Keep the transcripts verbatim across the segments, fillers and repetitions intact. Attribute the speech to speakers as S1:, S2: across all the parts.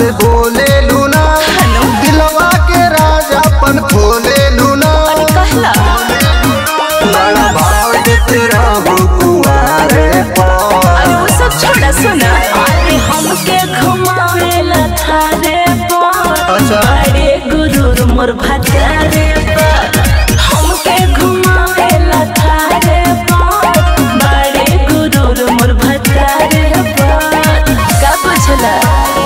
S1: से बोले लूना दिलवा के राजा पन खोले लूना बड़ा भाव देते रहो कुआरे पर।
S2: अरे वो सब छोड़ा सुना, अरे हमके घुमावेला थारे पर बड़े गुरूर मोर भतारे पर। हमके घुमावेला थारे पर बड़े गुरूर मोर भतारे पर। का बुझला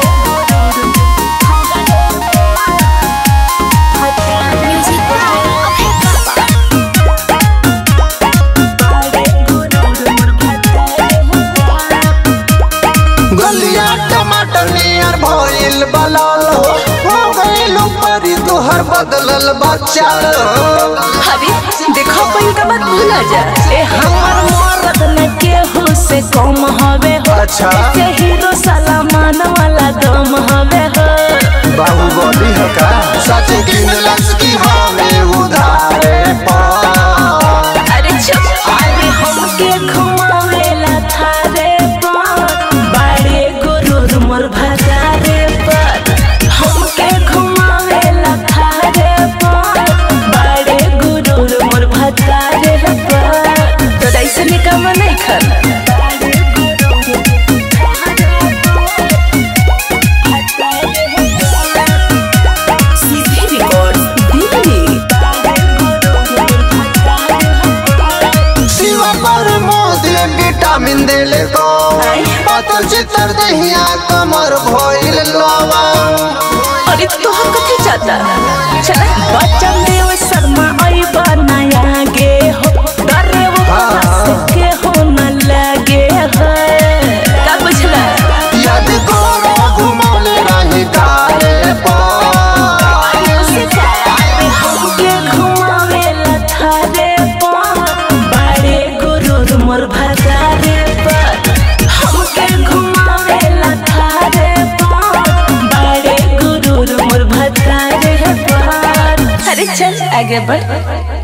S1: गलिया टमाटर नियर भइल बलाल हो गइल परी तोहर बदलल बच्चा।
S2: अभी देखो पहिल का बात भूला जा, ए हमर मरद न केहू से कम हवे हो।
S1: अच्छा
S2: के हीरो सलमान वाला दम हवे हो।
S1: बाहुबली है का सच किनलस की हमें उधारे पर।
S2: अरे चुप, अरे हमके घुमावेला थारे पर बड़े गुरूर मोर भतारे पर। हमके घुमावेला थारे पर बड़े गुरूर मोर भतारे पर। तो ऐसे निकम नहीं खन
S1: विटामिन देले तो पातर चितर दहिया कमर भइल लवा।
S2: अरे तोहर कथी चाहता चल बच्चन देव शर्मा आई बनाया गे हो डरे वो के हो न लगे हो। का बुझला
S1: याद करो घुमौले रही कारे पर।
S2: हमके घुमावेला थारे पर बड़े गुरूर मोर भतारे पर। हमके घुमावेला थारे पर बड़े गुरूर मोर भतारे पर। अरे चल आगे बढ़।